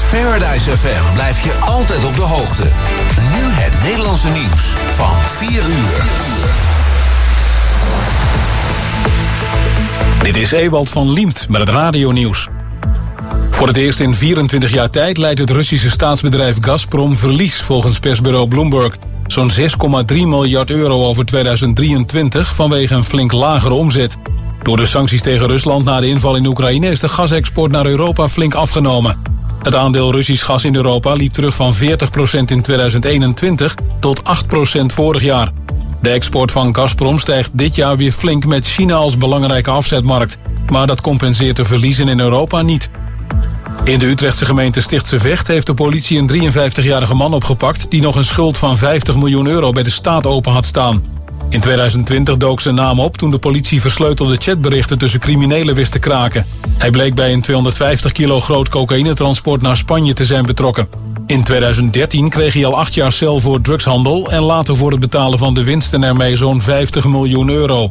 Paradise FM blijft je altijd op de hoogte. Nu het Nederlandse nieuws van 4 uur. Dit is Ewald van Liemt met het radionieuws. Voor het eerst in 24 jaar tijd leidt het Russische staatsbedrijf Gazprom verlies volgens persbureau Bloomberg. Zo'n 6,3 miljard euro over 2023 vanwege een flink lagere omzet. Door de sancties tegen Rusland na de inval in Oekraïne is de gasexport naar Europa flink afgenomen. Het aandeel Russisch gas in Europa liep terug van 40% in 2021 tot 8% vorig jaar. De export van Gazprom stijgt dit jaar weer flink met China als belangrijke afzetmarkt. Maar dat compenseert de verliezen in Europa niet. In de Utrechtse gemeente Stichtse Vecht heeft de politie een 53-jarige man opgepakt die nog een schuld van 50 miljoen euro bij de staat open had staan. In 2020 dook zijn naam op toen de politie versleutelde chatberichten tussen criminelen wist te kraken. Hij bleek bij een 250 kilo groot cocaïnetransport naar Spanje te zijn betrokken. In 2013 kreeg hij al 8 jaar cel voor drugshandel en later voor het betalen van de winsten ermee zo'n 50 miljoen euro.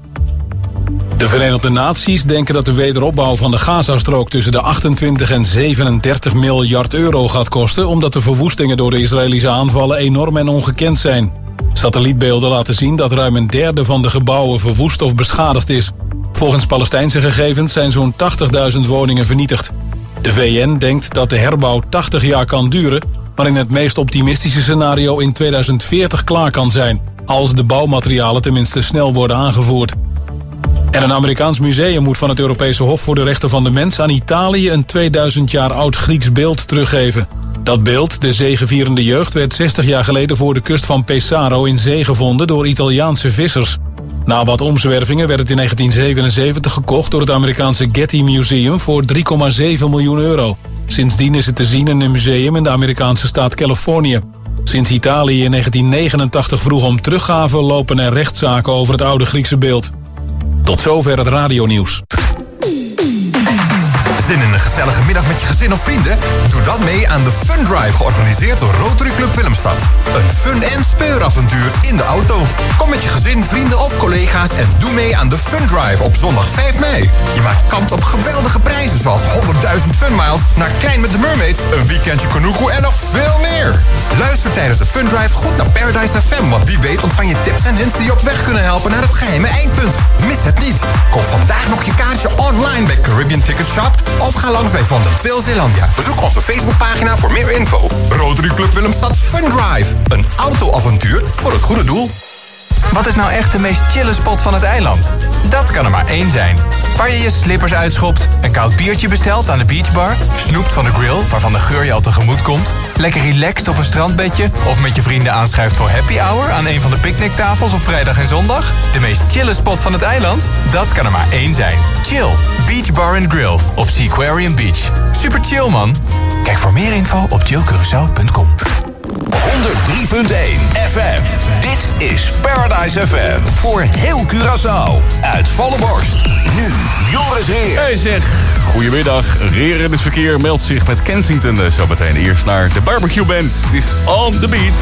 De Verenigde Naties denken dat de wederopbouw van de Gazastrook tussen de 28 en 37 miljard euro gaat kosten, omdat de verwoestingen door de Israëlische aanvallen enorm en ongekend zijn. Satellietbeelden laten zien dat ruim een derde van de gebouwen verwoest of beschadigd is. Volgens Palestijnse gegevens zijn zo'n 80.000 woningen vernietigd. De VN denkt dat de herbouw 80 jaar kan duren, maar in het meest optimistische scenario in 2040 klaar kan zijn, als de bouwmaterialen tenminste snel worden aangevoerd. En een Amerikaans museum moet van het Europese Hof voor de Rechten van de Mens aan Italië een 2000 jaar oud Grieks beeld teruggeven. Dat beeld, de zegevierende jeugd, werd 60 jaar geleden voor de kust van Pesaro in zee gevonden door Italiaanse vissers. Na wat omzwervingen werd het in 1977 gekocht door het Amerikaanse Getty Museum voor 3,7 miljoen euro. Sindsdien is het te zien in een museum in de Amerikaanse staat Californië. Sinds Italië in 1989 vroeg om teruggave lopen er rechtszaken over het oude Griekse beeld. Tot zover het radionieuws. Zin in een gezellige middag met je gezin of vrienden? Doe dan mee aan de Fun Drive, georganiseerd door Rotary Club Willemstad. Een fun- en speuravontuur in de auto. Kom met je gezin, vrienden of collega's en doe mee aan de Fun Drive op zondag 5 mei. Je maakt kans op geweldige prijzen zoals 100.000 funmiles, naar Klein met de Mermaid, een weekendje Kanuku en nog veel meer. Luister tijdens de Fun Drive goed naar Paradise FM, want wie weet ontvang je tips en hints die je op weg kunnen helpen naar het geheime eindpunt. Mis het niet. Koop vandaag nog je kaartje online bij Caribbean Ticket Shop of ga langs bij Van den Twil Zeelandia. Bezoek onze Facebookpagina voor meer info. Rotary Club Willemstad Fun Drive. Een autoavontuur voor het goede doel. Wat is nou echt de meest chille spot van het eiland? Dat kan er maar één zijn. Waar je je slippers uitschopt, een koud biertje bestelt aan de beachbar, snoept van de grill waarvan de geur je al tegemoet komt, lekker relaxed op een strandbedje of met je vrienden aanschuift voor happy hour aan een van de picknicktafels op vrijdag en zondag? De meest chille spot van het eiland? Dat kan er maar één zijn. Chill. Beach Bar & Grill op Seaquarium Beach. Super chill, man. Kijk voor meer info op chillcuracao.com. 103.1 FM. Dit is Paradise FM. Voor heel Curaçao. Uit volle borst. Nu Joris Heer. Hey zeg, goedemiddag. Reer in het verkeer meldt zich met Kensington. Zometeen eerst naar de barbecue band. Het is On The Beat.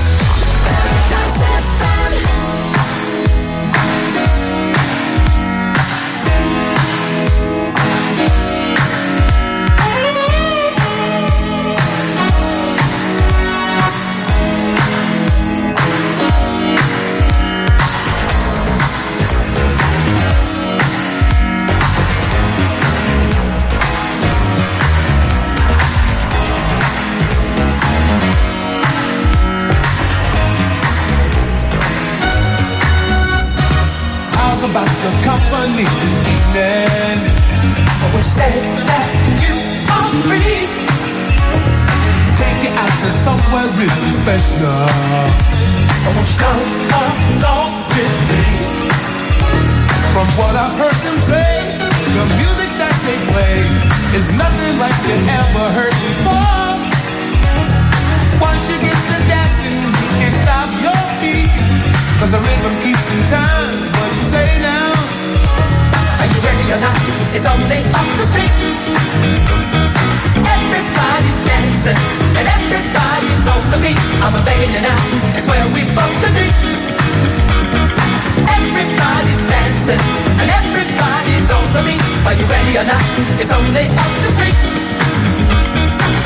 Are you ready or not? It's only up the street.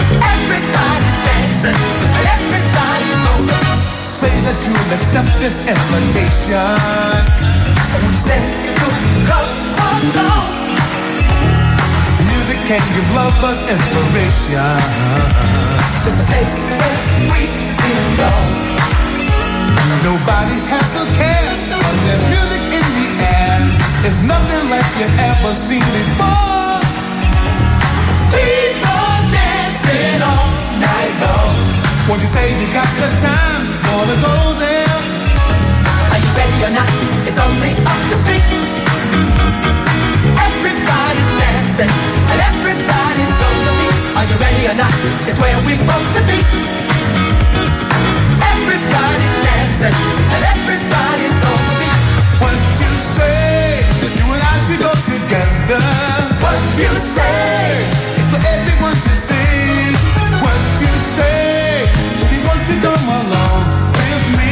and accept this invitation. Would you say come along? Music can give lovers inspiration. It's just a place where we belong. Nobody has a care, but there's music in the air. It's nothing like you've ever seen before. People dancing all night long. Won't you say you got the time? Wanna go there? Are you ready or not? It's only up the street. Everybody's dancing and everybody's on the beat. Are you ready or not? It's where we both to be. Everybody's dancing and everybody's on the beat. What you say? You and I should go together. What you say? It's for everyone to see. What you say? We want to come along with me.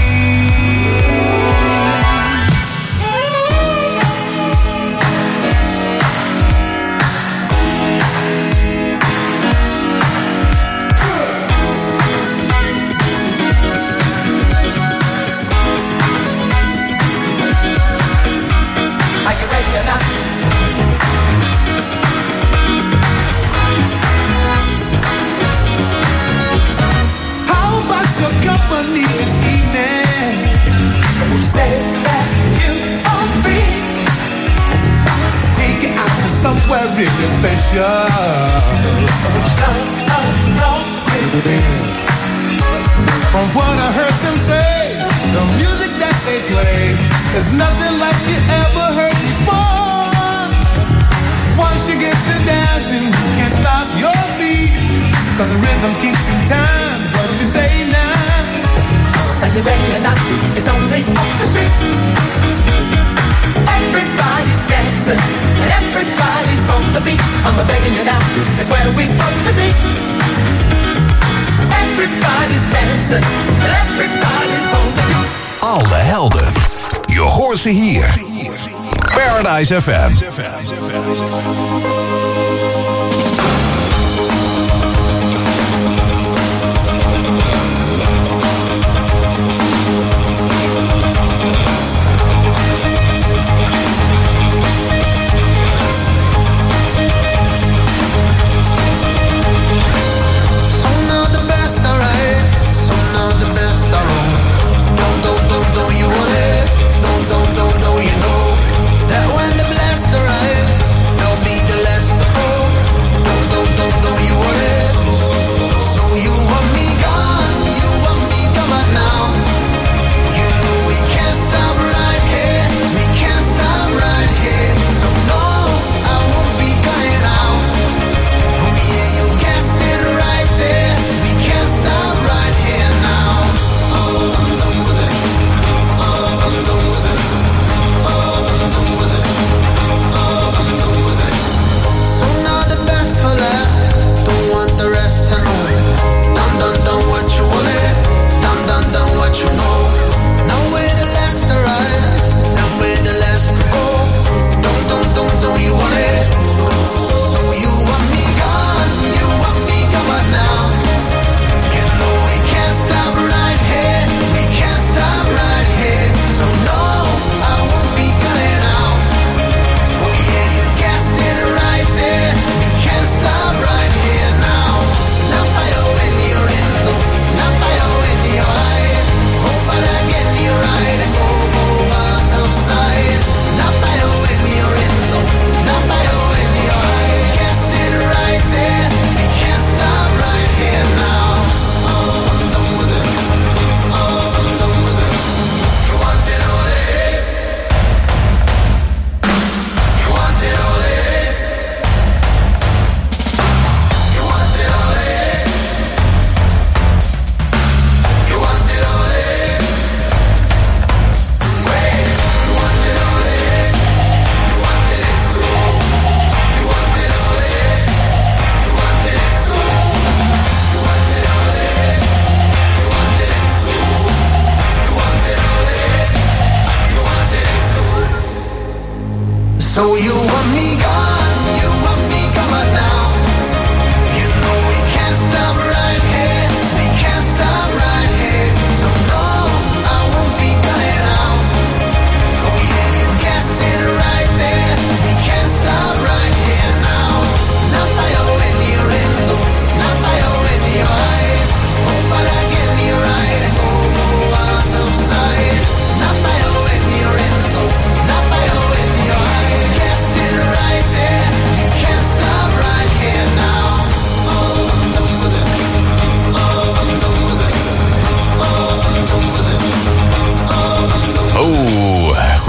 Company this evening. You say that you are free. Take it out to somewhere really special. Would you come along with me? From what I heard them say, the music that they play is nothing like you ever heard before. Once you get to dancing, you can't stop your feet, 'cause the rhythm keeps in time. What you say now? Are you ready or not? It's only up the street. Everybody's dancing and everybody's on the beat. I'm begging you now, it's where we want to be. Everybody's dancing and everybody's on the beat. Al de helden, je hoort ze hier. Paradise FM. You know that when the blast arrives, there'll be the last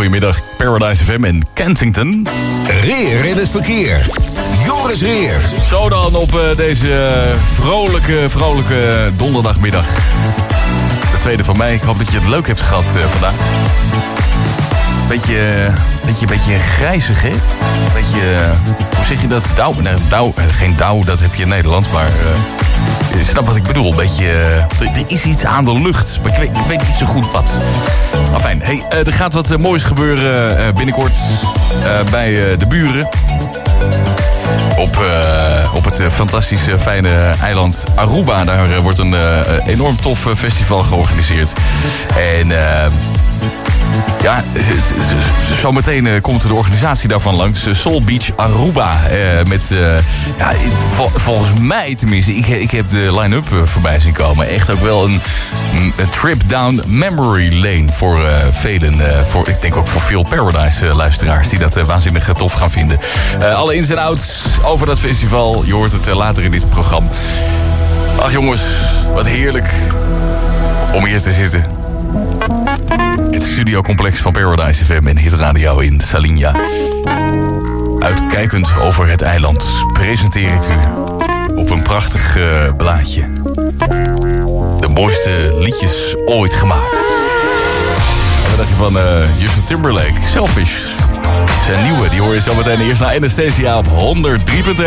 goedemiddag Paradise FM in Kensington. Reer in het verkeer. Joris Reer. Zo dan op deze vrolijke donderdagmiddag. De tweede van mij. Ik hoop dat je het leuk hebt gehad vandaag. Beetje grijzig, hè? Beetje, hoe zeg je dat? Dauw. Geen dauw, dat heb je in Nederland, maar... je snapt wat ik bedoel. Er is iets aan de lucht, maar ik weet niet zo goed wat. Maar fijn. Hey, er gaat wat moois gebeuren binnenkort bij de buren. Op het fantastische, fijne eiland Aruba. Daar wordt een enorm tof festival georganiseerd. En... ja, zometeen komt de organisatie daarvan langs. Soul Beach Aruba. Met, volgens mij tenminste, ik heb de line-up voorbij zien komen. Echt ook wel een trip down memory lane voor velen. Ik denk ook voor veel Paradise-luisteraars die dat waanzinnig tof gaan vinden. Alle ins en outs over dat festival. Je hoort het later in dit programma. Ach jongens, wat heerlijk om hier te zitten. Het studiocomplex van Paradise FM en Hit Radio in Salinja. Uitkijkend over het eiland presenteer ik u op een prachtig blaadje de mooiste liedjes ooit gemaakt. En wat dacht je van Justin Timberlake, Selfish? Zijn nieuwe, die hoor je zo meteen eerst naar Anastasia op 103.1.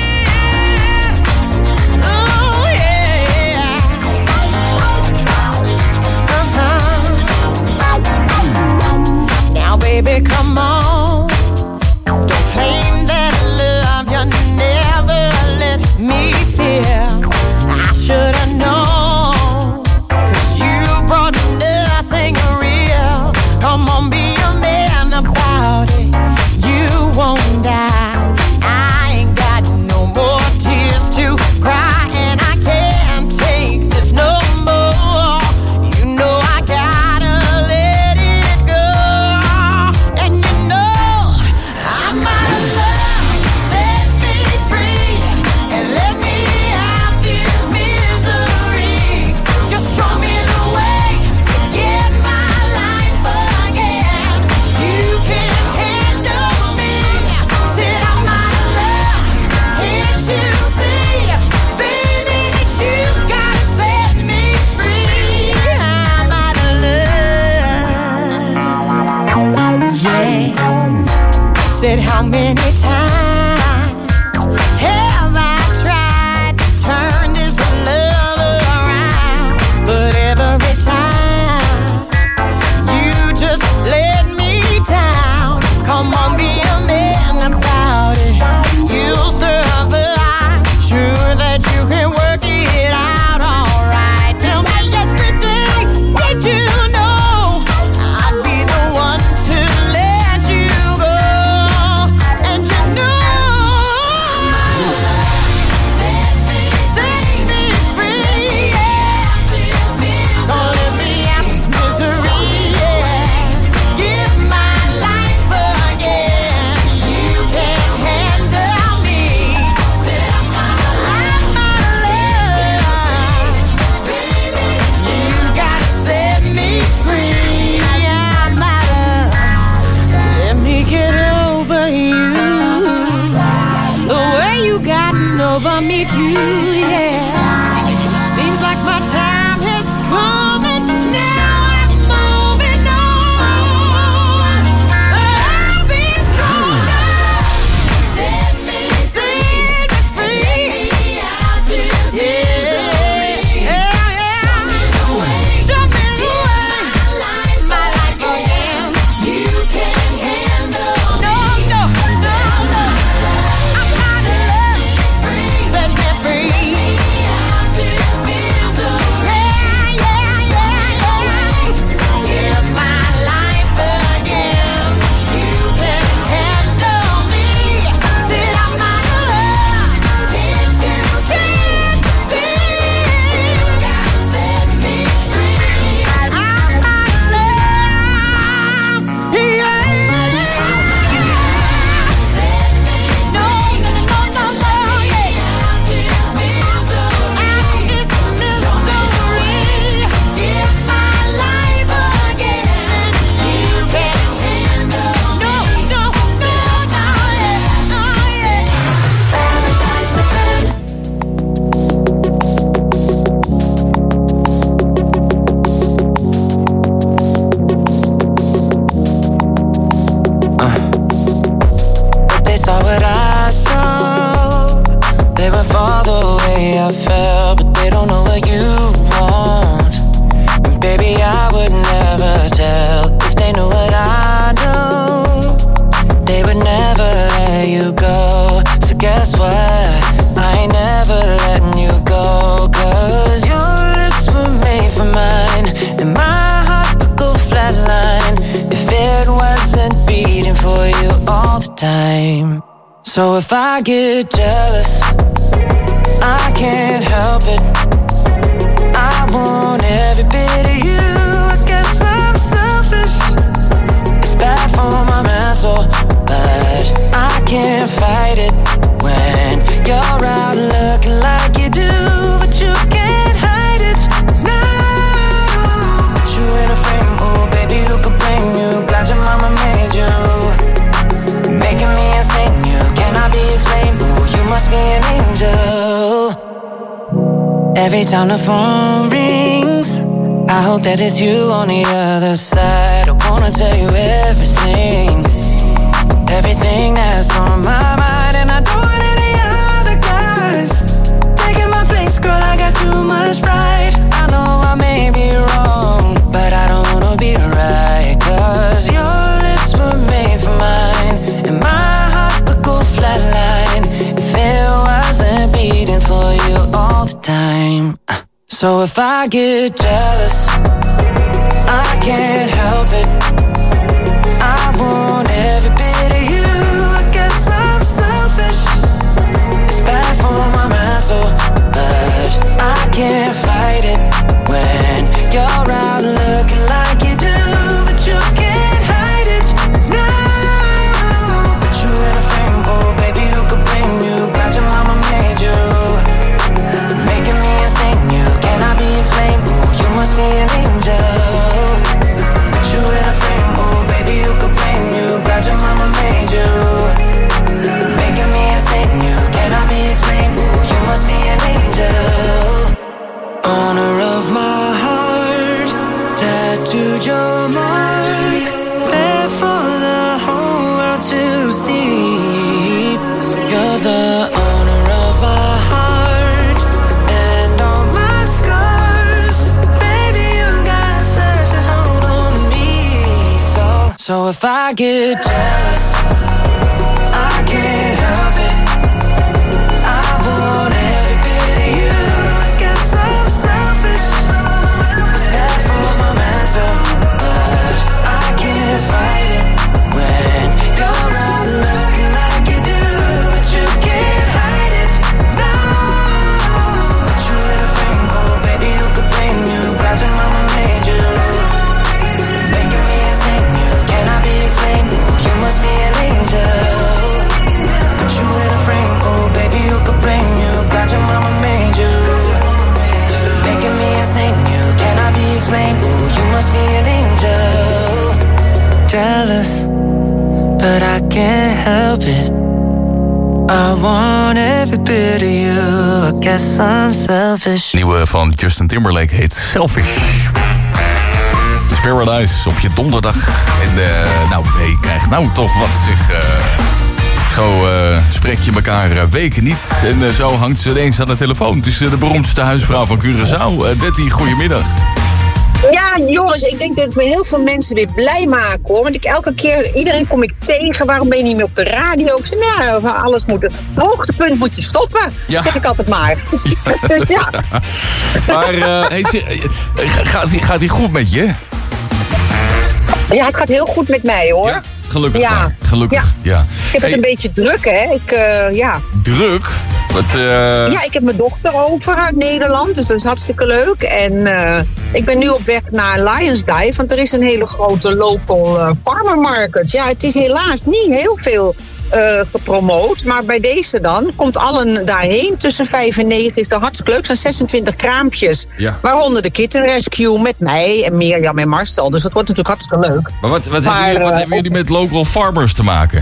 Baby, come on. Don't claim that love you never let me feel. I should've known, 'cause you brought nothing real. Come on, be a man about it. You won't die. I ain't got no they don't know what you want. And baby, I would never tell. If they knew what I know, they would never let you go. So guess what? I ain't never letting you go. Cause your lips were made for mine, and my heart would go flatline if it wasn't beating for you all the time. So if I get jealous, I can't help it. I want every bit of you. I guess I'm selfish. It's bad for my mental, but I can't fight it when you're out looking like you do. But you can't hide it. No, put you in a frame. Oh, baby, who could blame you? Glad your mama made you, making me insane. You cannot be explained. Oh, you must be an angel. Every time the phone rings, I hope that it's you on the other side. I wanna tell you everything, everything that's on my mind. And I don't want any other guys taking my place, girl, I got too much pride. I know I may be wrong, but I don't wanna be right. Cause your lips were made for mine, and my heart would go flatline if it wasn't beating for you all the time. So if I get jealous, I can't help it. I want every bit of you. I guess I'm selfish. It's bad for my mental, but I can't fight it when you're out looking like you do. But you can't hide it. No, put you in a frame. Oh, baby, who could blame you? Glad your mama made you, making me insane. You cannot be explained. Oh, you must be an angel. Put you in a frame. Oh, baby, who could blame you? Glad your mama made you, making me insane. You cannot be explained. Oh, you must be an angel. Honor of my heart, tattooed your mark, there for the whole world to see. You're the owner of my heart and all my scars. Baby, you got such a hold on me. So if I get jealous, I can't help it. I want every bit of you. I guess I'm selfish. It's bad for my mental, but I can't fight it when you're out looking like you do. But you can't hide it. No, put you in a frame. Oh, baby, who could blame you? Glad your mama made you, making me insane. You cannot be explained. Oh, you must be an angel. Put you in a frame. Oh, baby, who could blame you? Glad your mama made you, making me insane. You cannot be explained. Oh, you must be an angel. Jealous, but I can't help it. I want every bit of you. I guess I'm selfish. Nieuwe van Justin Timberlake heet Selfish. Het is Paradise op je donderdag. En je krijgt nou toch wat zich... Zo spreek je elkaar weken niet. En zo hangt ze ineens aan de telefoon. Het is de beroemdste huisvrouw van Curaçao. Betty, goedemiddag. Ja, Joris, ik denk dat ik me heel veel mensen weer blij maak, hoor. Want elke keer, iedereen kom ik tegen. Waarom ben je niet meer op de radio? Ik zeg, nou, alles moet... Het hoogtepunt moet je stoppen, zeg ik altijd maar. Ja. Dus ja. Maar gaat hij goed met je? Ja, het gaat heel goed met mij, hoor. Ja? Gelukkig. Ja. Gelukkig, ja. Ik heb het een beetje druk, hè. Druk? Ja, ik heb mijn dochter over uit Nederland, dus dat is hartstikke leuk. En ik ben nu op weg naar Lions Dive, want er is een hele grote local farmer market. Ja, het is helaas niet heel veel gepromoot, maar bij deze dan komt allen daarheen. Tussen 5 en 9 is dat hartstikke leuk. Er zijn 26 kraampjes, waaronder de Kitten Rescue met mij en Mirjam en Marcel. Dus dat wordt natuurlijk hartstikke leuk. Maar wat hebben jullie met local farmers te maken?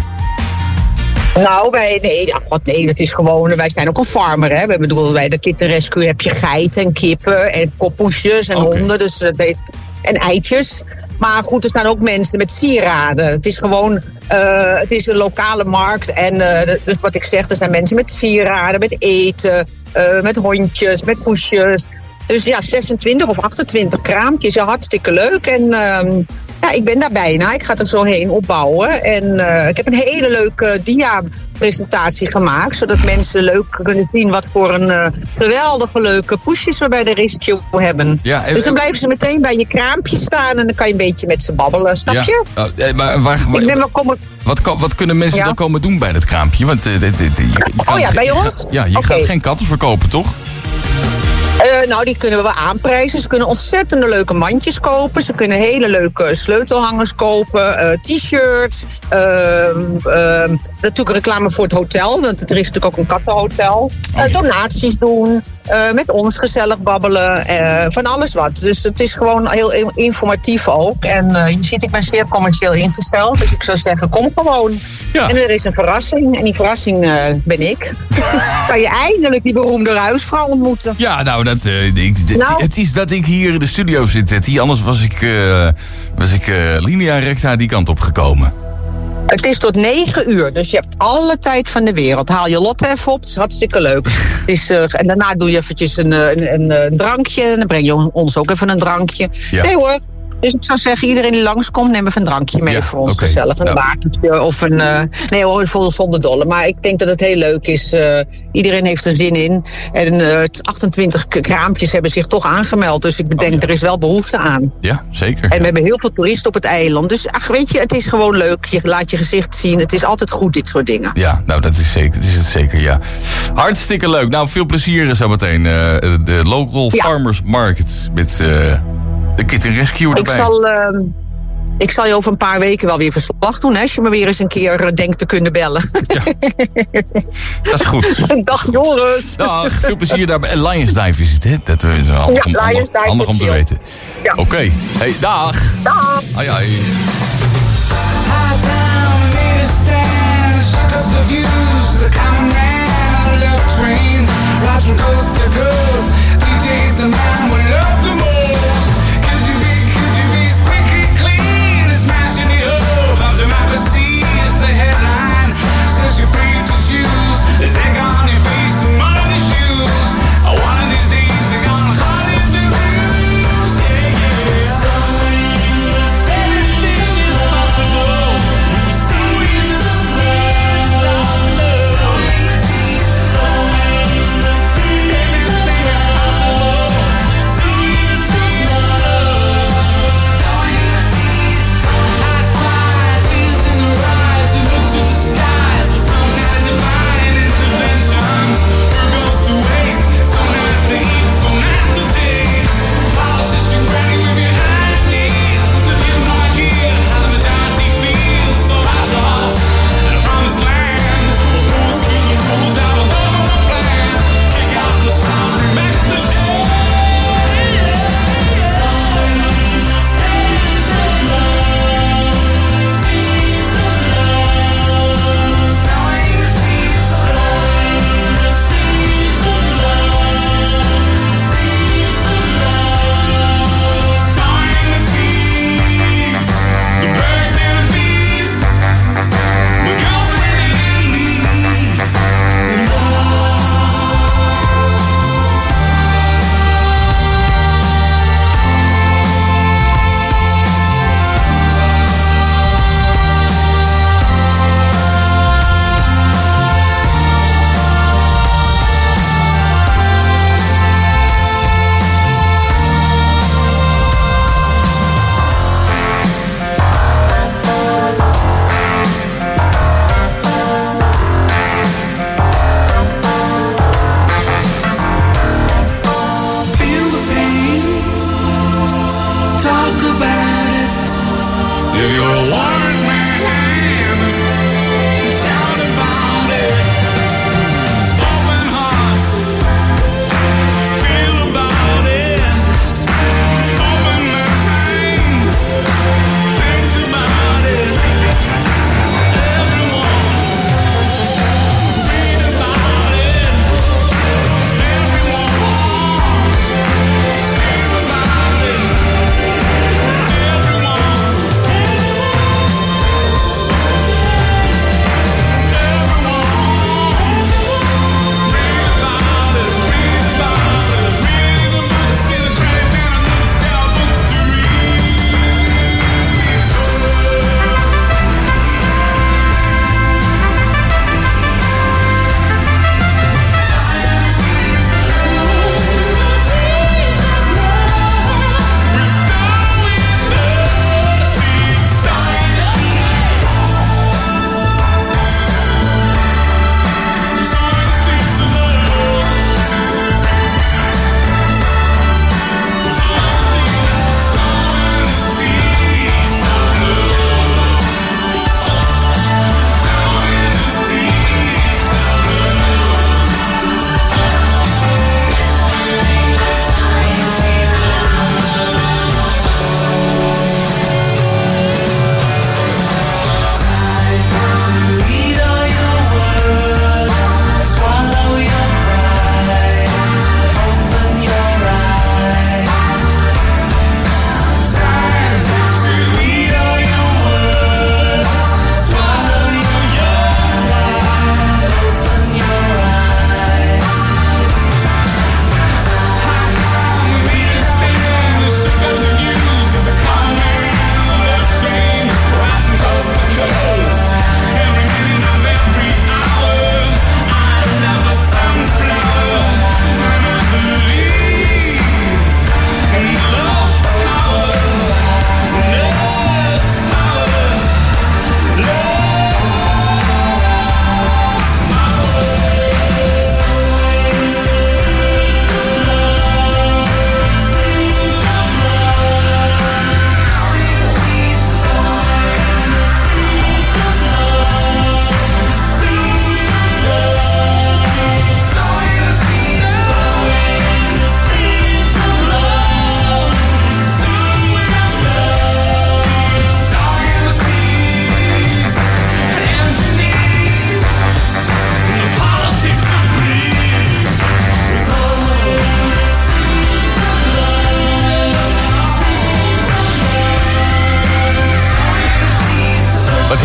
Nou, dat is gewoon... Wij zijn ook een farmer, hè. Bij de Kitten Rescue heb je geiten en kippen en koppoesjes en honden. Dus en eitjes. Maar goed, er staan ook mensen met sieraden. Het is gewoon, het is een lokale markt. En dus wat ik zeg, er zijn mensen met sieraden, met eten, met hondjes, met poesjes. Dus ja, 26 of 28 kraampjes, ja, hartstikke leuk. En ja, ik ben daar bijna. Ik ga er zo heen opbouwen. En ik heb een hele leuke dia-presentatie gemaakt. Zodat mensen leuk kunnen zien wat voor een geweldige leuke poesjes we bij de Risio hebben. Ja, dus dan blijven ze meteen bij je kraampje staan. En dan kan je een beetje met ze babbelen, snap je? Maar wat kunnen mensen dan komen doen bij dat kraampje? Want bij ons? Je gaat geen katten verkopen, toch? Nou, die kunnen we wel aanprijzen. Ze kunnen ontzettend leuke mandjes kopen. Ze kunnen hele leuke sleutelhangers kopen. T-shirts. Natuurlijk reclame voor het hotel. Want er is natuurlijk ook een kattenhotel. Donaties doen. Met ons gezellig babbelen. Van alles wat. Dus het is gewoon heel informatief ook. En je ziet, ik ben zeer commercieel ingesteld. Dus ik zou zeggen, kom gewoon. Ja. En er is een verrassing. En die verrassing ben ik. Kan je eindelijk die beroemde huisvrouw ontmoeten. Ja, nou, het is dat ik hier in de studio zit, Hetty. Anders was ik linea recta die kant op gekomen. Het is tot 9 uur, dus je hebt alle tijd van de wereld. Haal je Lotte even op, dat is hartstikke leuk. En daarna doe je eventjes een drankje. En dan breng je ons ook even een drankje. Ja. Nee hoor. Dus ik zou zeggen, iedereen die langskomt, neem even een drankje mee voor ons gezellig. Een watertje of een... nee hoor, zonder dolle. Maar ik denk dat het heel leuk is. Iedereen heeft er zin in. En 28 kraampjes hebben zich toch aangemeld. Dus ik denk, er is wel behoefte aan. Ja, zeker. En we hebben heel veel toeristen op het eiland. Dus ach, weet je, het is gewoon leuk. Je laat je gezicht zien. Het is altijd goed, dit soort dingen. Ja, nou, dat is het zeker, ja. Hartstikke leuk. Nou, veel plezier zometeen. De Local Farmers Market met... de Kitten Rescue erbij. Ik zal je over een paar weken wel weer verslag doen, hè, als je me weer eens een keer denkt te kunnen bellen. Ja. Dat is goed. Dag Joris. Dag, veel plezier daarbij. En Lions Dive is het, hè? Dat is handig om te weten. Ja. Oké. Hey, dag. Dag. Ai, ai. DJ's the man we love the most. The headline says you're free to choose. There's egg on your face and mud on your shoes. One of these days they're gonna call you the blues. Yeah, yeah. So anything is possible. So in the face of love. So in the sea. So in the sea. Everything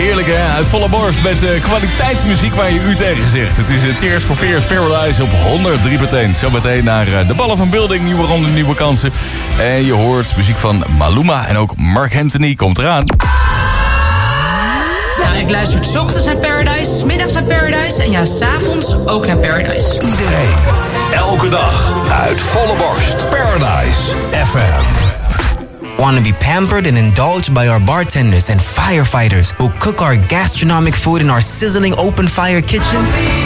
Heerlijk hè, uit volle borst met kwaliteitsmuziek waar je u tegen zegt. Het is Tears for Fears Paradise op 103.1. Zometeen naar de ballen van Building, nieuwe ronde, nieuwe kansen. En je hoort muziek van Maluma en ook Mark Anthony komt eraan. Ja, ik luister 's ochtends naar Paradise, 's middags naar Paradise en ja, 's avonds ook naar Paradise. Iedereen, elke dag, uit volle borst. Paradise FM. Want to be pampered and indulged by our bartenders and firefighters who cook our gastronomic food in our sizzling open fire kitchen?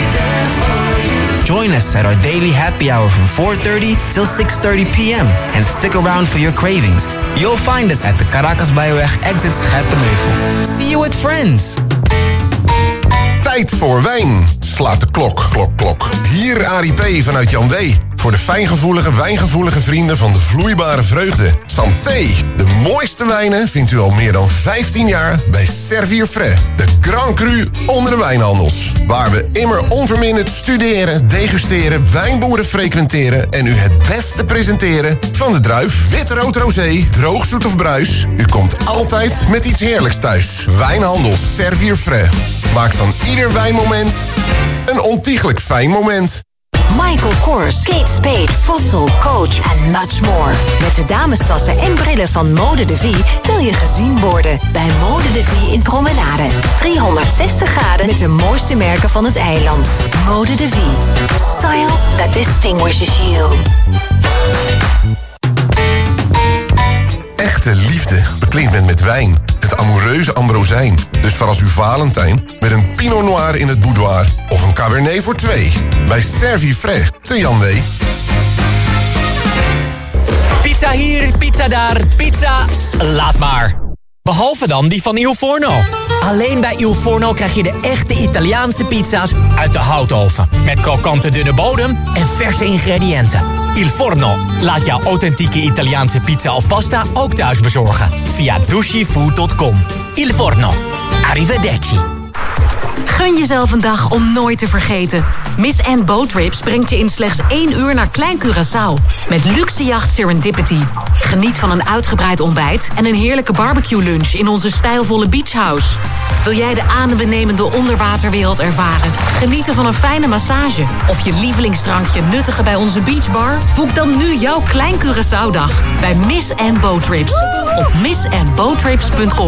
Join us at our daily happy hour from 4:30 till 6:30 p.m. and stick around for your cravings. You'll find us at the Caracas Bioweg exit Scherpenheuvel. See you with friends. Tijd voor wijn. Slaat de klok, klok, klok. Hier Arie P. vanuit Jan D. Voor de fijngevoelige, wijngevoelige vrienden van de vloeibare vreugde. Santé. De mooiste wijnen vindt u al meer dan 15 jaar bij Servier Frais. De Grand Cru onder de wijnhandels. Waar we immer onverminderd studeren, degusteren, wijnboeren frequenteren en u het beste presenteren van de druif, wit, rood, rosé, droog, zoet of bruis. U komt altijd met iets heerlijks thuis. Wijnhandels Servier Frais. Maakt van ieder wijnmoment een ontiegelijk fijn moment. Michael Kors, Kate Spade, Fossil, Coach en much more. Met de damestassen en brillen van Mode de Vie wil je gezien worden bij Mode de Vie in Promenade. 360 graden met de mooiste merken van het eiland. Mode de Vie. Style that distinguishes you. Echte liefde beklinkt men met wijn. Het amoureuze Ambrosijn. Dus voor als uw Valentijn met een Pinot Noir in het boudoir of een Cabernet voor 2. Bij Servier Frais te Jan W. Pizza hier, pizza daar, pizza... laat maar. Behalve dan die van Il Forno. Alleen bij Il Forno krijg je de echte Italiaanse pizza's uit de houtoven. Met krokante dunne bodem en verse ingrediënten. Il Forno laat jouw authentieke Italiaanse pizza of pasta ook thuis bezorgen. Via dushifood.com. Il Forno. Arrivederci. Gun jezelf een dag om nooit te vergeten. Miss Anne Boat Trips brengt je in slechts 1 uur naar Klein Curaçao. Met luxe jacht Serendipity. Geniet van een uitgebreid ontbijt en een heerlijke barbecue lunch in onze stijlvolle beachhouse. Wil jij de adembenemende onderwaterwereld ervaren? Genieten van een fijne massage? Of je lievelingsdrankje nuttigen bij onze beachbar? Boek dan nu jouw Klein Curaçao-dag bij Miss Anne Boat Trips. Op missandboattrips.com.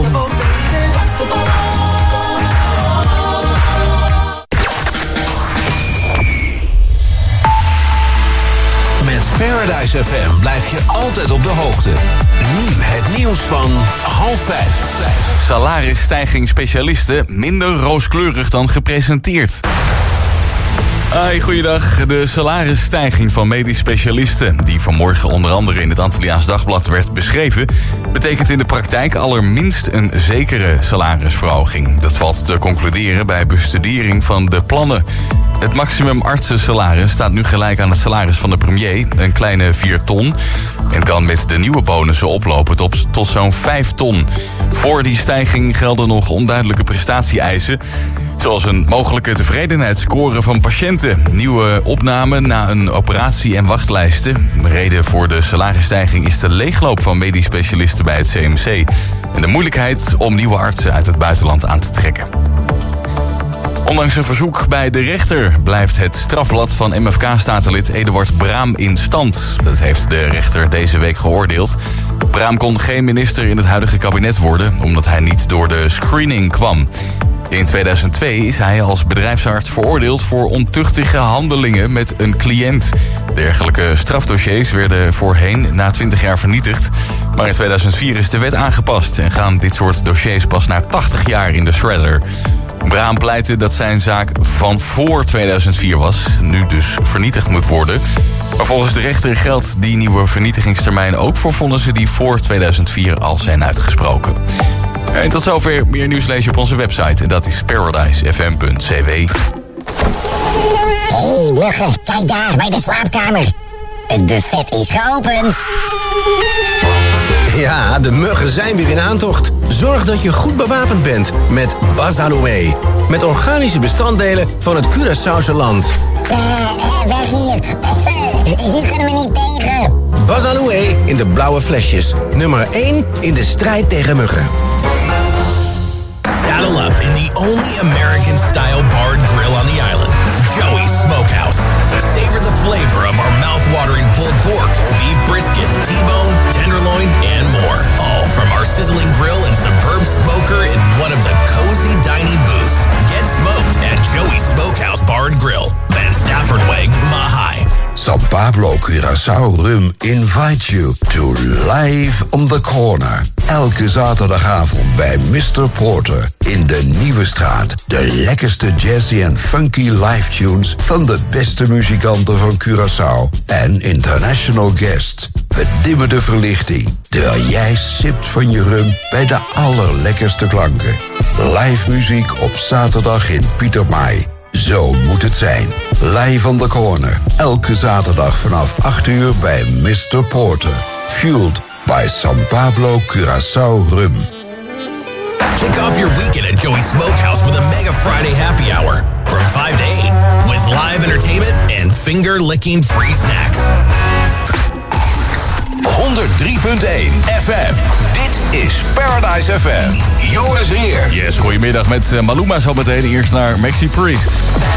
Met Paradise FM blijf je altijd op de hoogte. Nu het nieuws van 4:30. Salarisstijging specialisten minder rooskleurig dan gepresenteerd. Hi, goeiedag. De salarisstijging van medisch specialisten, die vanmorgen onder andere in het Antilliaans Dagblad werd beschreven, betekent in de praktijk allerminst een zekere salarisverhoging. Dat valt te concluderen bij bestudering van de plannen. Het maximum artsensalaris staat nu gelijk aan het salaris van de premier, een kleine 4 ton. En kan met de nieuwe bonussen oplopen tot zo'n 5 ton. Voor die stijging gelden nog onduidelijke prestatie-eisen, zoals een mogelijke tevredenheidsscore van patiënten, nieuwe opnamen na een operatie en wachtlijsten. Reden voor de salarisstijging is de leegloop van medisch specialisten bij het CMC en de moeilijkheid om nieuwe artsen uit het buitenland aan te trekken. Ondanks een verzoek bij de rechter blijft het strafblad van MFK-statenlid Eduard Braam in stand. Dat heeft de rechter deze week geoordeeld. Braam kon geen minister in het huidige kabinet worden, omdat hij niet door de screening kwam. In 2002 is hij als bedrijfsarts veroordeeld voor ontuchtige handelingen met een cliënt. Dergelijke strafdossiers werden voorheen na 20 jaar vernietigd. Maar in 2004 is de wet aangepast en gaan dit soort dossiers pas na 80 jaar in de shredder. Braam pleitte dat zijn zaak van voor 2004 was, nu dus vernietigd moet worden. Maar volgens de rechter geldt die nieuwe vernietigingstermijn ook voor vonnissen die voor 2004 al zijn uitgesproken. En tot zover, meer nieuws lees je op onze website en dat is paradisefm.cw. Hé, muggen, kijk daar bij de slaapkamer. Het buffet is geopend. Ja, de muggen zijn weer in aantocht. Zorg dat je goed bewapend bent met Bazaloe. Met organische bestanddelen van het Curaçaose land. Weg hier. Hier kunnen we niet tegen. Bazaloe in de blauwe flesjes. Nummer 1 in de strijd tegen muggen. Saddle up in the only American-style bar and grill on the island, Joey's Smokehouse. Savor the flavor of our mouth-watering pulled pork, beef brisket, T-bone, tenderloin, and more. All from our sizzling grill and superb smoker in one of the cozy dining booths. Get smoked at Joey's Smokehouse Bar and Grill, Van Staffordweg, Mahai. San Pablo Curaçao Rum invites you to Live on the Corner. Elke zaterdagavond bij Mr. Porter in de Nieuwe Straat. De lekkerste jazzy en funky live tunes van de beste muzikanten van Curaçao. En international guests. We dimmen de verlichting, terwijl jij sipt van je rum bij de allerlekkerste klanken. Live muziek op zaterdag in Pietermaai. Zo moet het zijn. Live on the Corner. Elke zaterdag vanaf 8 uur bij Mr. Porter. Fueled by San Pablo Curaçao Rum. Kick off your weekend at Joey's Smokehouse with a Mega Friday happy hour from 5 to 8 with live entertainment and finger-licking free snacks. 103.1 FM. Dit is Paradise FM. Joris hier. Yes, goedemiddag met Maluma zo meteen. Eerst naar Maxi Priest.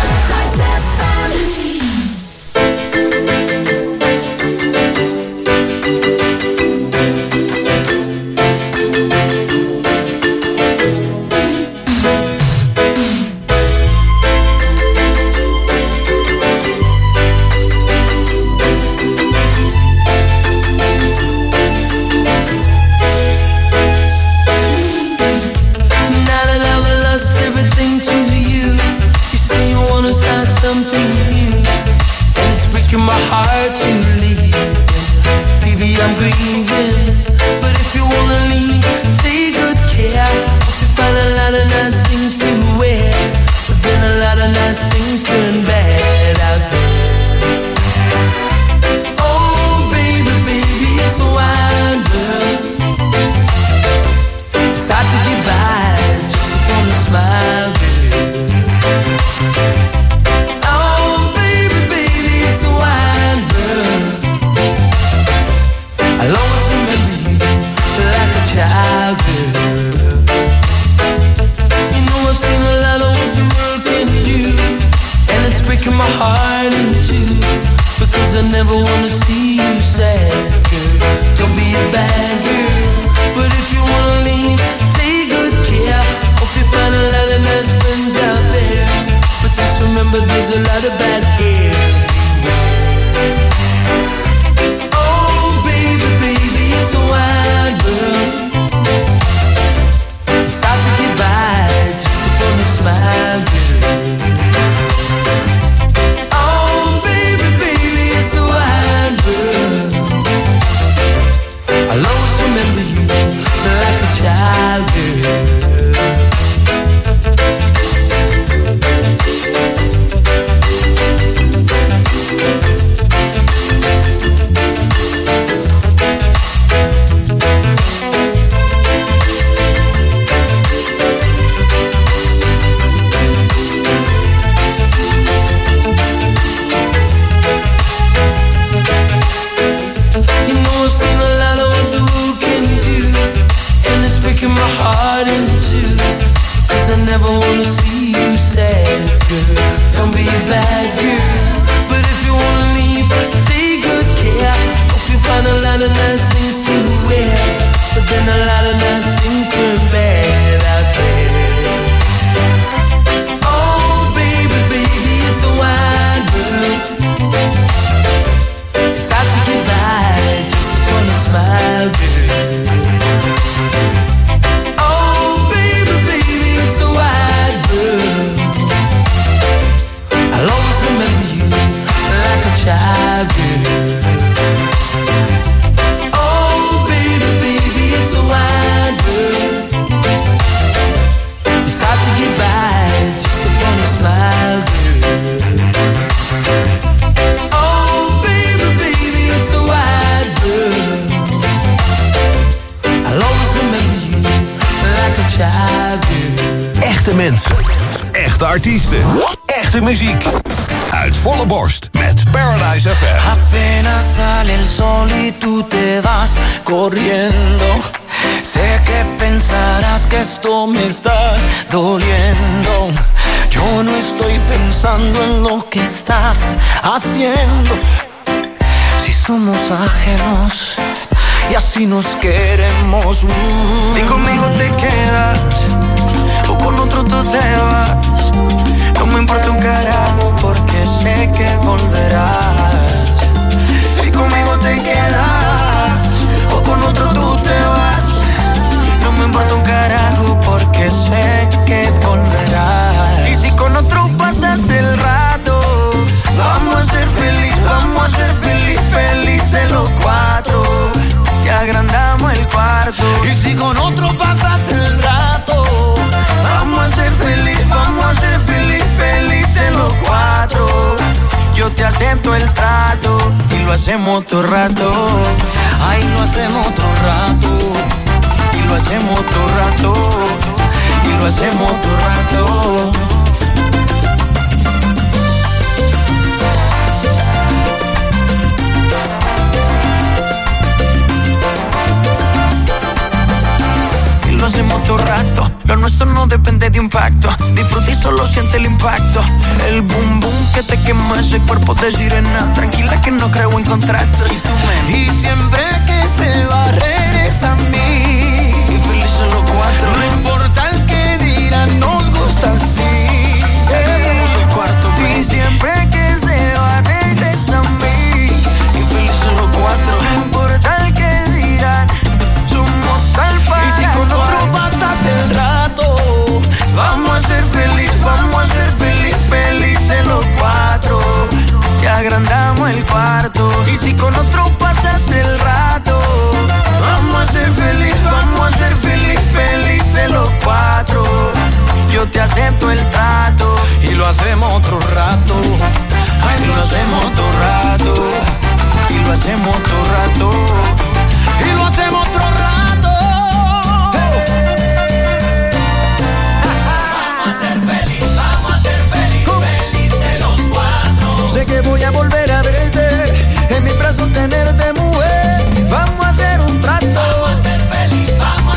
Echte mensen, echte artiesten, echte muziek. Uit volle borst met Paradise FM. Apenas sale el sol y tú te vas corriendo. Sé que pensarás que esto me está doliendo. Yo no estoy pensando en lo que estás haciendo. Si somos ajenos y así nos queremos. Si conmigo te quedas o con otro tú te vas, no me importa un carajo porque sé que volverás. Si conmigo te quedas o con otro tú te vas, no me importa un carajo porque sé que volverás. Y si con otro pasas el rato, vamos a ser felices los cuatro. Que agrandamos el cuarto. Y si con otro pasas el rato, vamos a ser felices los cuatro. Yo te acepto el trato y lo hacemos todo rato. Ay, lo hacemos todo rato. Y lo hacemos todo rato. Y lo hacemos todo rato. Lo hacemos todo rato, lo nuestro no depende de un pacto. Disfruta y solo siente el impacto. El boom boom que te quema ese cuerpo de sirena. Tranquila que no creo en contratos. Y siempre que se va regresa a mí. Y felices los cuatro. No importa el que dirán, nos gusta así. Tenemos el cuarto. Y siempre que se va regresa a mí. Y felices los cuatro. No importa el que dirán, somos tal para. Y si con otro pasas el rato, vamos a ser felices los cuatro. Que agrandamos el cuarto. Y si con otro pasas el rato, vamos a ser felices los cuatro. Yo te acepto el trato y lo hacemos otro rato. Ay, lo hacemos otro rato. Y lo hacemos otro rato. Y lo hacemos otro rato. Sé que voy a volver a verte, en mis brazos tenerte, mujer. Vamos a hacer un trato. Vamos a ser felices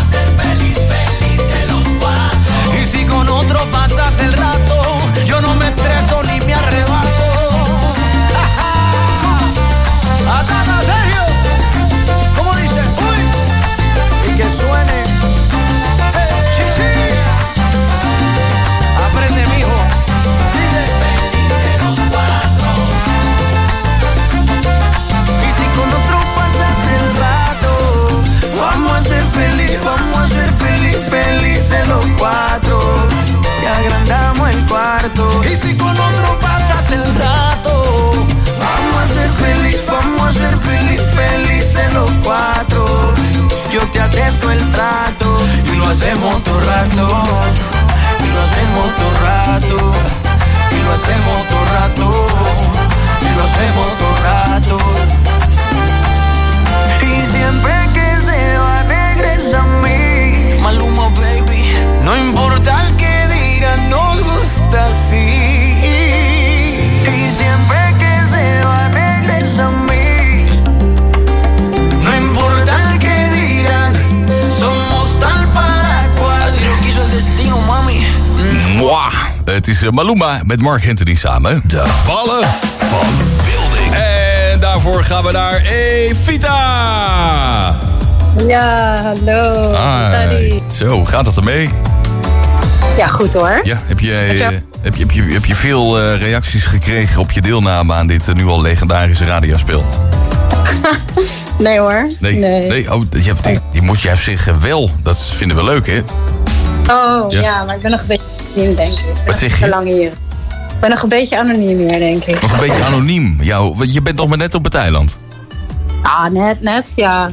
los cuatro. Y si con otro pasas el rato, yo no me estreso ni me arrebato. Acá en serio, ¿cómo dice? Uy. Y que suene. Chichi. Aprende, mijo. Felices los cuatro, que agrandamos el cuarto. Y si con otro pasas el rato, vamos a ser felices los cuatro. Yo te acepto el trato y lo hacemos todo rato. Y lo hacemos todo rato. Y lo hacemos todo rato. Y lo hacemos todo rato. Y siempre que se va regresa a mí. Maluma, baby. No importa el que digan, nos gusta así. Y siempre que se va regresa a mí. No importa el que digan, somos tal para cual. Si lo quiso el destino, mami. Mwah. Het is Maluma met Mark Anthony samen. De ballen van Building. En daarvoor gaan we naar Evita. Ja, hallo. Zo, hoe gaat het ermee? Ja, goed hoor. Ja, heb je veel reacties gekregen op je deelname aan dit nu al legendarische radiospel? Nee hoor. Nee. Oh, die moet jij zeggen wel. Dat vinden we leuk, hè? Oh, ja, maar ik ben nog een beetje anoniem, denk ik. Wat zeg je? Lang hier. Ik ben nog een beetje anoniem hier, denk ik. Nog een beetje anoniem? Je bent nog maar net op het eiland. Ah, net, ja.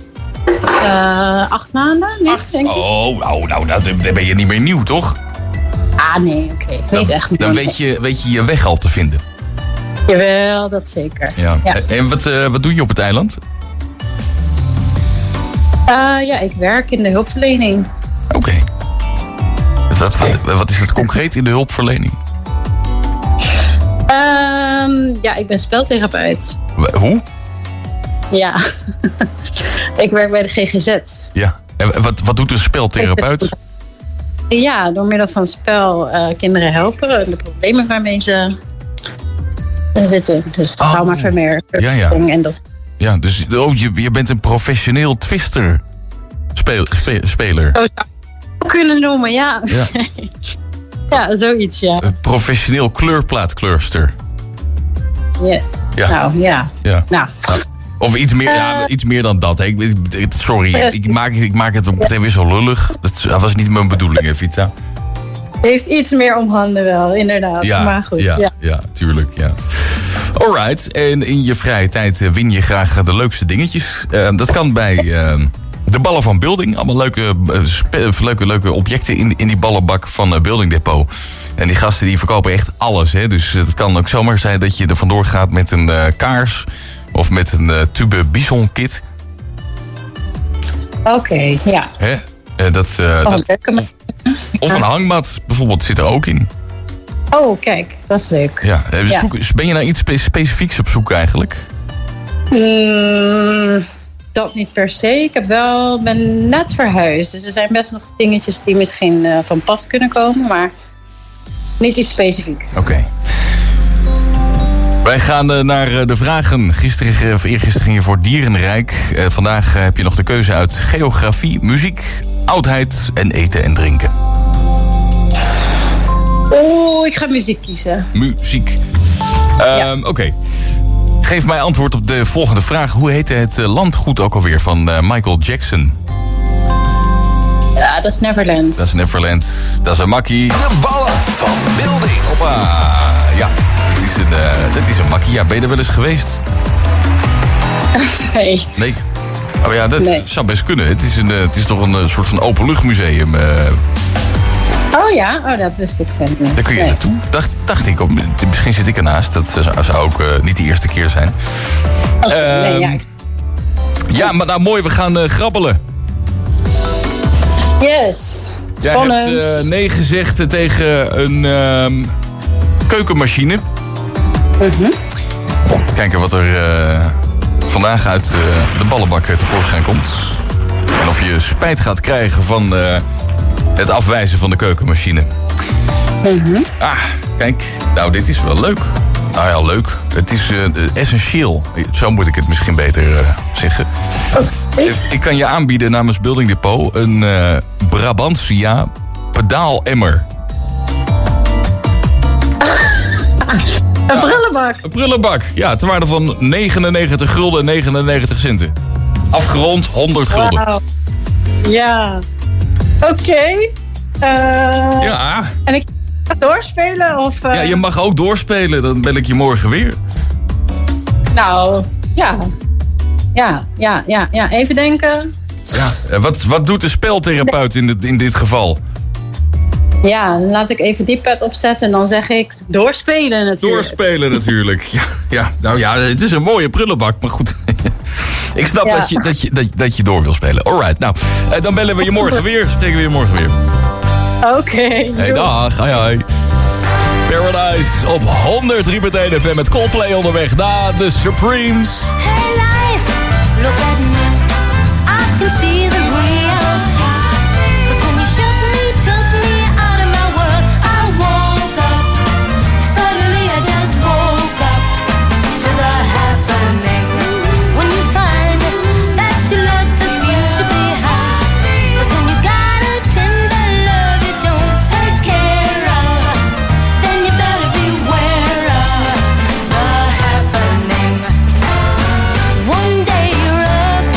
8 maanden, denk ik. Oh, nou, dan ben je niet meer nieuw, toch? Ah, nee, oké. Niet echt nieuw. Dan weet je je weg al te vinden. Jawel, dat zeker. Ja. En wat doe je op het eiland? Ja, ik werk in de hulpverlening. Oké. Wat is het concreet in de hulpverlening? Ja, ik ben speltherapeut. Hoe? Ja, ik werk bij de GGZ. Ja, En wat doet een speltherapeut? Ja, door middel van spel kinderen helpen. De problemen waarmee ze zitten. Dus traumaverwerking. Ja. En dat. Ja, dus je bent een professioneel twister speler. Zo zou je het kunnen noemen, ja. Ja, zoiets, ja. Een professioneel kleurplaatkleurster. Yes. Ja. Nou, ja. Nou. Of iets meer, iets meer dan dat. Sorry, ik maak het ook meteen weer zo lullig. Dat was niet mijn bedoeling, hè, Vita. Het heeft iets meer om handen wel, inderdaad. Ja, maar goed. Ja, tuurlijk, ja. Alright, en in je vrije tijd win je graag de leukste dingetjes. Dat kan bij de ballen van Building. Allemaal leuke objecten in die ballenbak van Building Depot. En die gasten die verkopen echt alles. Hè? Dus het kan ook zomaar zijn dat je er vandoor gaat met een kaars... of met een tube bison kit. Oké, ja. Hè? Of een hangmat bijvoorbeeld zit er ook in. Oh, kijk, dat is leuk. Ja. Ben je naar iets specifieks op zoek eigenlijk? Dat niet per se. Ik ben net verhuisd. Dus er zijn best nog dingetjes die misschien van pas kunnen komen. Maar niet iets specifieks. Oké. Wij gaan naar de vragen. Eergisteren ging je voor dierenrijk. Vandaag heb je nog de keuze uit geografie, muziek, oudheid en eten en drinken. Oh, ik ga muziek kiezen. Muziek. Oké. Geef mij antwoord op de volgende vraag. Hoe heette het landgoed ook alweer van Michael Jackson? Ja, dat is Neverland. Dat is Neverland. Dat is een makkie. De ballen van Building. Hoppa. Ja, dit is een makkie. Ja, ben je er wel eens geweest? Nee. Oh ja, dat zou best kunnen. Het is toch een soort van openluchtmuseum. Oh ja, dat wist ik niet. Daar kun je naartoe. Dacht ik. Misschien zit ik ernaast. Dat zou ook niet de eerste keer zijn. Ja, maar nou mooi. We gaan grabbelen. Yes. Spannend. Jij hebt nee gezegd tegen een keukenmachine. Kijken wat er vandaag uit de ballenbak tevoorschijn komt. En of je spijt gaat krijgen van het afwijzen van de keukenmachine. Kijk. Nou, dit is wel leuk. Nou ja, leuk. Het is essentieel. Zo moet ik het misschien beter zeggen. Ik kan je aanbieden namens Building Depot een Brabantia pedaalemmer. Een prullenbak. Een prullenbak, ja, ter waarde van 99 gulden en 99 centen. Afgerond 100 gulden. Wow. Ja. Oké. Ja. En ik ga doorspelen? Of, Ja, je mag ook doorspelen. Dan bel ik je morgen weer. Nou, ja. Ja. Even denken. Ja. Wat doet de speltherapeut in dit geval? Ja, dan laat ik even die pad opzetten en dan zeg ik doorspelen natuurlijk. Doorspelen natuurlijk. Ja. Nou ja, het is een mooie prullenbak, maar goed. Ik snap dat je door wil spelen. Alright, nou, dan bellen we je morgen weer. Spreken we je morgen weer. Oké. Hey, dag. Hoi. Paradise op 103.1 FM met Coldplay onderweg naar de Supremes. Hey life, look at me. I can see the real time. 'Cause when you shook me, took me out of my world, I woke up. Suddenly I just woke up to the happening. When you find that you left the future behind. 'Cause when you got a tender love you don't take care of, then you better beware of the happening. One day you're up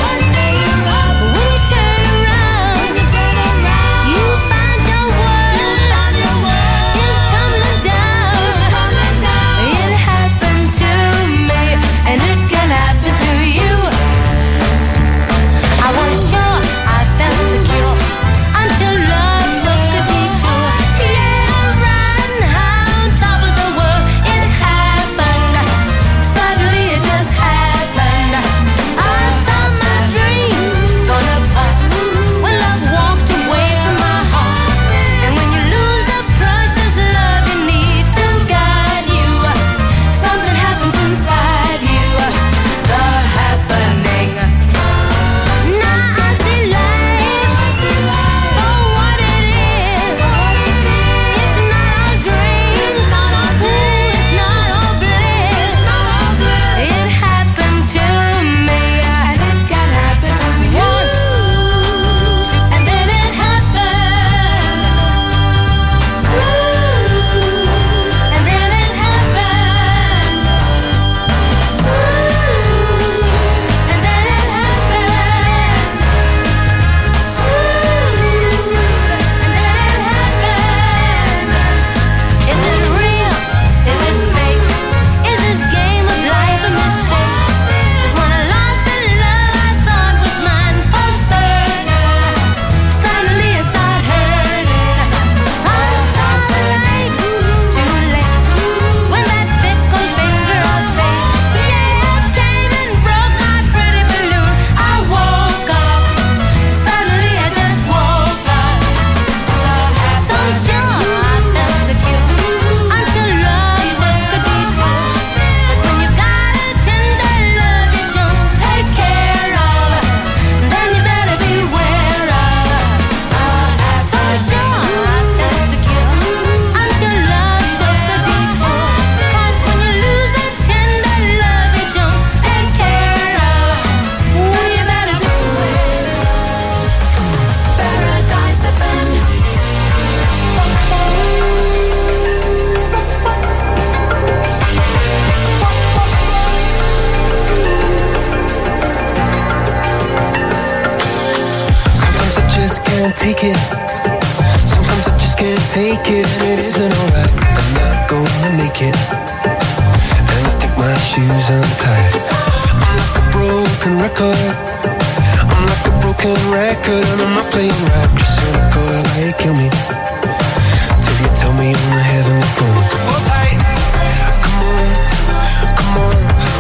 can't take it. Sometimes I just can't take it, and it isn't alright. I'm not gonna make it, and I think my shoes untied. I'm like a broken record. I'm like a broken record, and I'm not playing right. Just cynical, why you kill me? Till you tell me on the heavenly phone. So hold tight, come on, come on.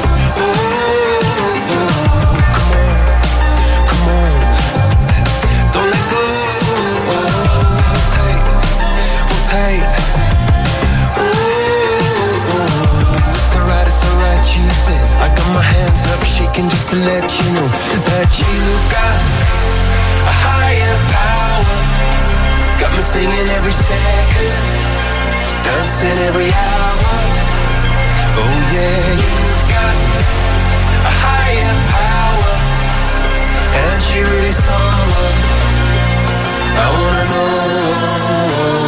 My hands up shaking just to let you know that you've got a higher power. Got me singing every second, dancing every hour. Oh yeah, you've got a higher power, and she really someone I wanna know.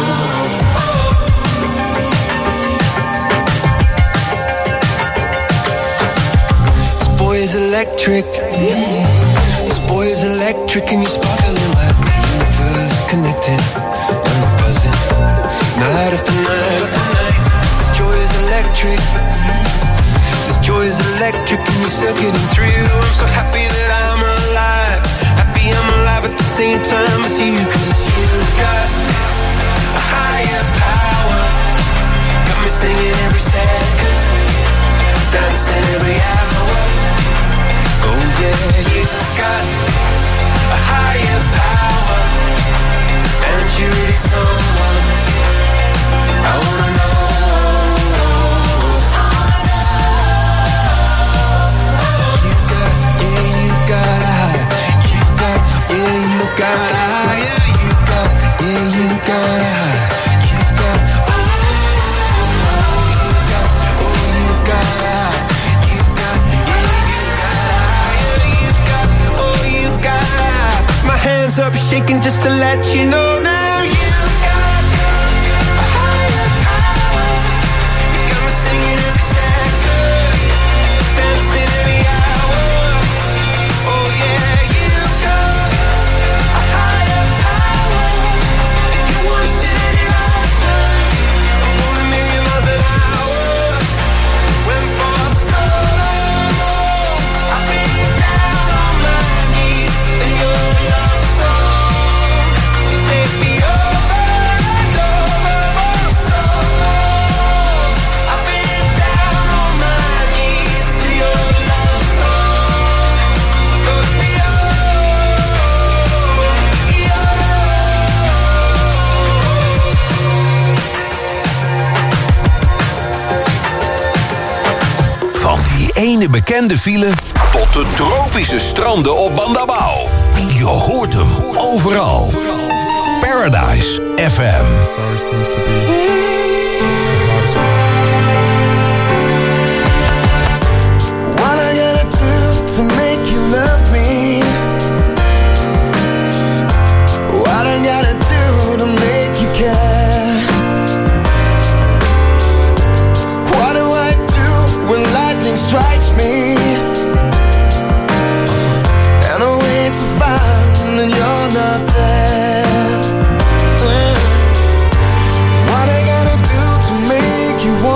Is electric. This boy is electric, and you're sparkling like the universe connected. And I'm buzzing night after night after night. This joy is electric. This joy is electric, and you're circuiting through. I'm so happy that I'm alive. Happy I'm alive at the same time as you, 'cause you've got a higher power. Got me singing every second, dancing every hour. Oh yeah, you've got a higher power, and you're really someone I wanna know. You got, yeah, you got a high. You got, yeah, you got a higher. You got, yeah, you got a high. You got, oh, you got, oh, you got a high. You got, my hands up shaking just to let you know now you've got a higher power. You got me singing every second, dancing every hour. Oh yeah, you've got a higher power. You once in any lifetime. I'm going a million miles an hour. Went for so long, I've been down on my knees in your love song. Take me over and over for so long. I've been down on my knees to your love song. Floats me Van die ene bekende file tot de tropische stranden op Bandabao. Je hoort hem overal. Paradise FM. Sorry seems to be the hardest one. What I gotta do to make you love me? What I gotta do to make you care? What do I do when lightning strikes me? And I wait to find that you're not there. What I gotta do to make you want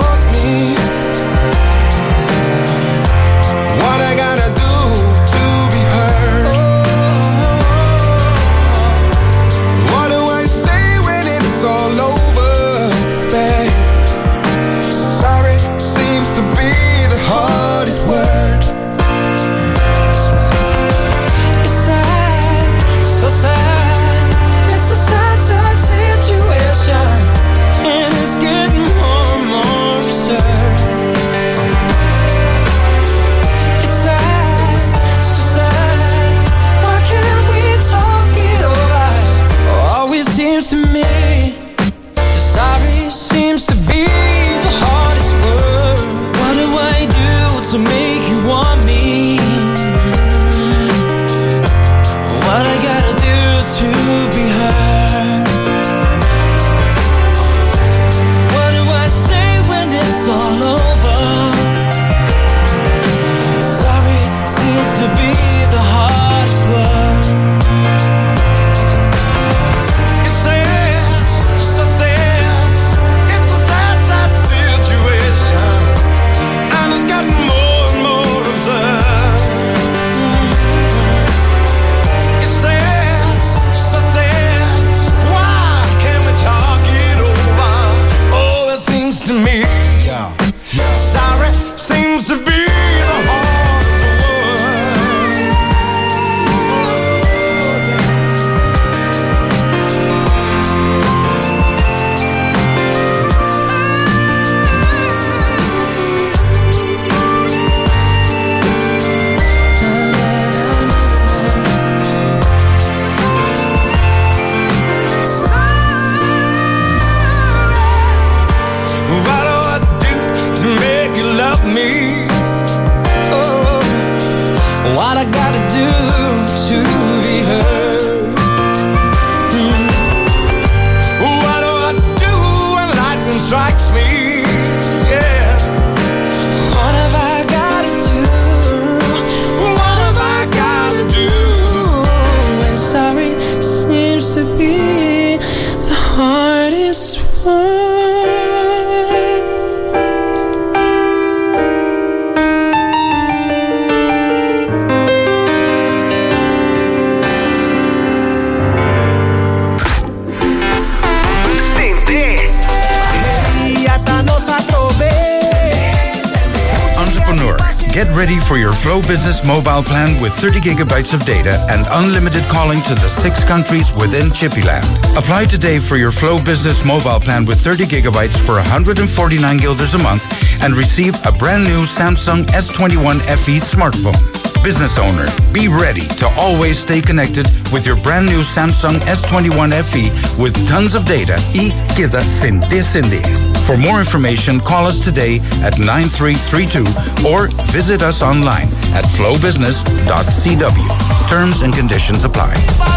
ready for your Flow Business mobile plan with 30 gigabytes of data and unlimited calling to the 6 countries within Chippyland. Apply today for your Flow Business mobile plan with 30 gigabytes for 149 guilders a month and receive a brand new Samsung S21 FE smartphone. Business owner, be ready to always stay connected with your brand new Samsung S21 FE with tons of data y queda Cindy. For more information, call us today at 9332 or visit us online at flowbusiness.cw. Terms and conditions apply.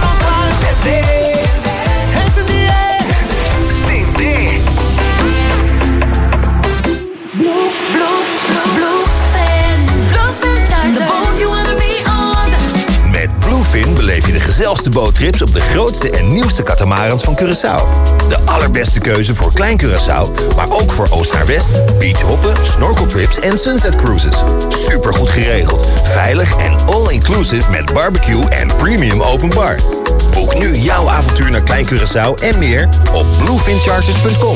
Met Bluefin beleef je de gezelligste boottrips op de grootste en nieuwste catamarans van Curaçao. De allerbeste keuze voor Klein Curaçao, maar ook voor oost naar west, beachhoppen, snorkeltrips en sunset cruises. Supergoed geregeld, veilig en all-inclusive met barbecue en premium open bar. Boek nu jouw avontuur naar Klein Curaçao en meer op bluefincharters.com.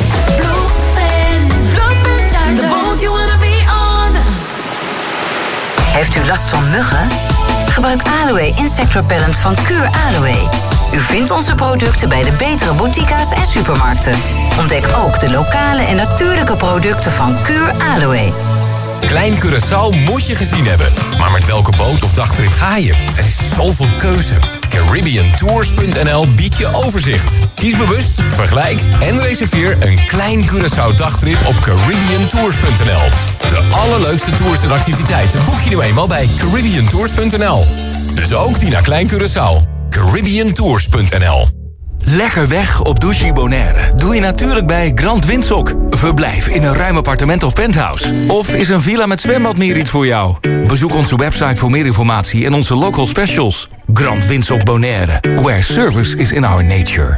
Heeft u last van muggen? Gebruik Aloe Insect Repellent van Cure Aloe. U vindt onze producten bij de betere boutiques en supermarkten. Ontdek ook de lokale en natuurlijke producten van Cure Aloe. Klein Curaçao moet je gezien hebben. Maar met welke boot of dagtrip ga je? Er is zoveel keuze. CaribbeanTours.nl biedt je overzicht. Kies bewust, vergelijk en reserveer een Klein Curaçao dagtrip op CaribbeanTours.nl. De allerleukste tours en activiteiten boek je nu eenmaal bij CaribbeanTours.nl. Dus ook die naar Klein Curaçao. CaribbeanTours.nl. Lekker weg op Douchy Bonaire doe je natuurlijk bij Grand Windsock. Verblijf in een ruim appartement of penthouse. Of is een villa met zwembad meer iets voor jou? Bezoek onze website voor meer informatie en onze local specials. Grand Windsock Bonaire, where service is in our nature.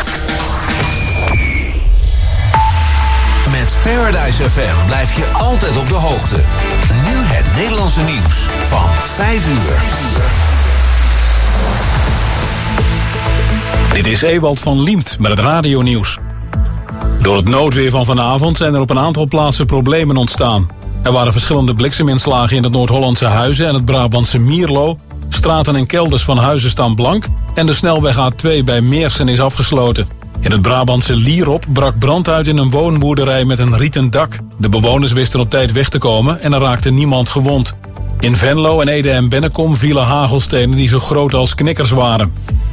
Met Paradise FM blijf je altijd op de hoogte. Nu het Nederlandse nieuws van 5 uur. Dit is Ewald van Liemt met het radionieuws. Door het noodweer van vanavond zijn er op een aantal plaatsen problemen ontstaan. Er waren verschillende blikseminslagen in het Noord-Hollandse Huizen en het Brabantse Mierlo. Straten en kelders van huizen staan blank en de snelweg A2 bij Meersen is afgesloten. In het Brabantse Lierop brak brand uit in een woonboerderij met een rieten dak. De bewoners wisten op tijd weg te komen en er raakte niemand gewond. In Venlo en Ede en Bennekom vielen hagelstenen die zo groot als knikkers waren.